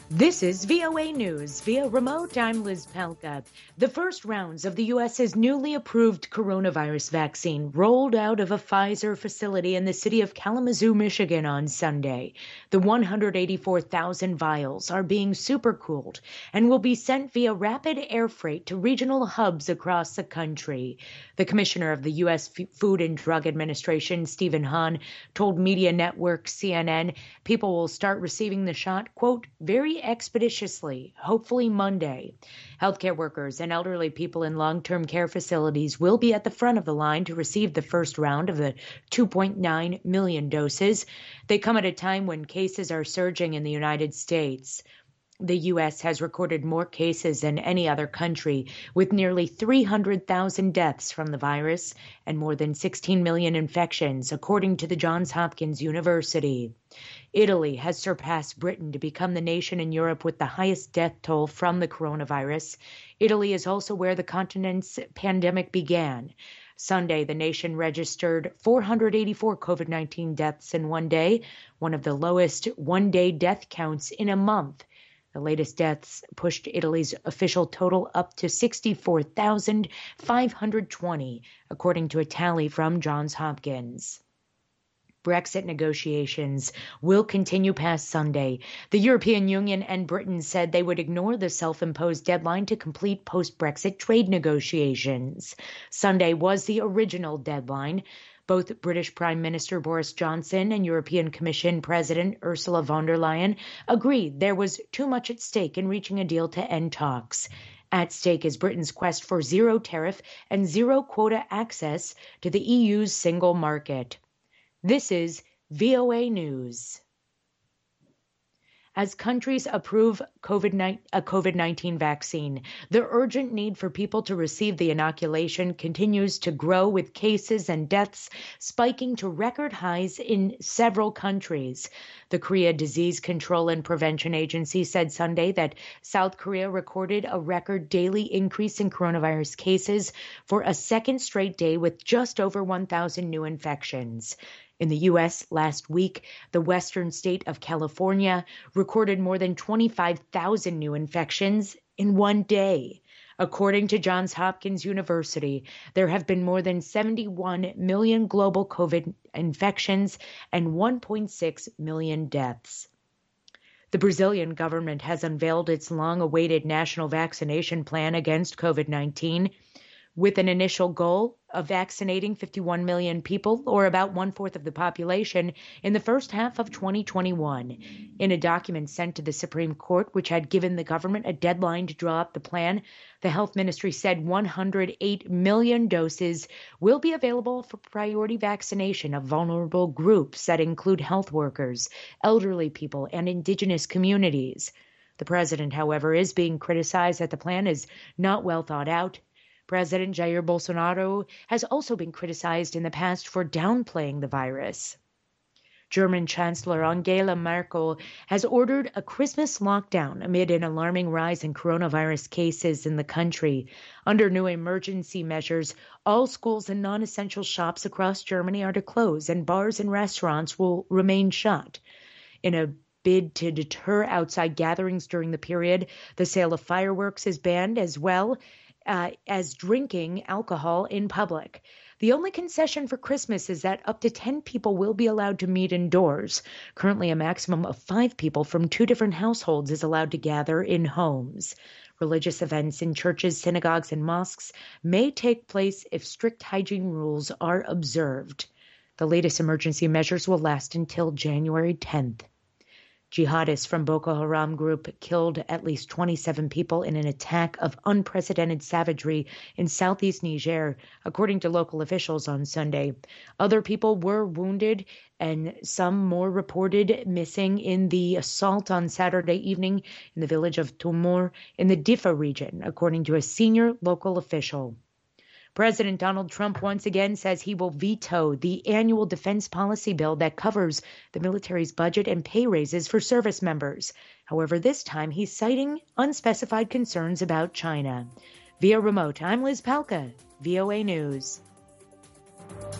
This is VOA News. Via remote, I'm Liz Palka. The first rounds of the U.S.'s newly approved coronavirus vaccine rolled out of a Pfizer facility in the city of Kalamazoo, Michigan on Sunday. The 184,000 vials are being supercooled and will be sent via rapid air freight to regional hubs across the country. The commissioner of the U.S. Food and Drug Administration, Stephen Hahn, told media network CNN people will start receiving the shot, quote, very expeditiously, hopefully Monday. Healthcare workers and elderly people in long-term care facilities will be at the front of the line to receive the first round of the 2.9 million doses. They come at a time when cases are surging in the United States. The U.S. has recorded more cases than any other country, with nearly 300,000 deaths from the virus and more than 16 million infections, according to the Johns Hopkins University. Italy has surpassed Britain to become the nation in Europe with the highest death toll from the coronavirus. Italy is also where the continent's pandemic began. Sunday, the nation registered 484 COVID-19 deaths in one day, one of the lowest one-day death counts in a month. The latest deaths pushed Italy's official total up to 64,520, according to a tally from Johns Hopkins. Brexit negotiations will continue past Sunday. The European Union and Britain said they would ignore the self-imposed deadline to complete post-Brexit trade negotiations. Sunday was the original deadline. Both British Prime Minister Boris Johnson and European Commission President Ursula von der Leyen agreed there was too much at stake in reaching a deal to end talks. At stake is Britain's quest for zero tariff and zero quota access to the EU's single market. This is VOA News. As countries approve a COVID-19 vaccine, the urgent need for people to receive the inoculation continues to grow, with cases and deaths spiking to record highs in several countries. The Korea Disease Control and Prevention Agency said Sunday that South Korea recorded a record daily increase in coronavirus cases for a second straight day, with just over 1,000 new infections. In the U.S. last week, the western state of California recorded more than 25,000 new infections in one day. According to Johns Hopkins University, there have been more than 71 million global COVID infections and 1.6 million deaths. The Brazilian government has unveiled its long-awaited national vaccination plan against COVID-19, with an initial goal of vaccinating 51 million people, or about one-fourth of the population, in the first half of 2021. In a document sent to the Supreme Court, which had given the government a deadline to draw up the plan, the health ministry said 108 million doses will be available for priority vaccination of vulnerable groups that include health workers, elderly people, and indigenous communities. The president, however, is being criticized that the plan is not well thought out. President Jair Bolsonaro has also been criticized in the past for downplaying the virus. German Chancellor Angela Merkel has ordered a Christmas lockdown amid an alarming rise in coronavirus cases in the country. Under new emergency measures, all schools and non-essential shops across Germany are to close, and bars and restaurants will remain shut. In a bid to deter outside gatherings during the period, the sale of fireworks is banned, as well as drinking alcohol in public. The only concession for Christmas is that up to 10 people will be allowed to meet indoors. Currently, a maximum of 5 people from 2 different households is allowed to gather in homes. Religious events in churches, synagogues, and mosques may take place if strict hygiene rules are observed. The latest emergency measures will last until January 10th. Jihadists from Boko Haram group killed at least 27 people in an attack of unprecedented savagery in southeast Niger, according to local officials on Sunday. Other people were wounded and some more reported missing in the assault on Saturday evening in the village of Tumur in the Diffa region, according to a senior local official. President Donald Trump once again says he will veto the annual defense policy bill that covers the military's budget and pay raises for service members. However, this time he's citing unspecified concerns about China. Via remote, I'm Liz Palka, VOA News.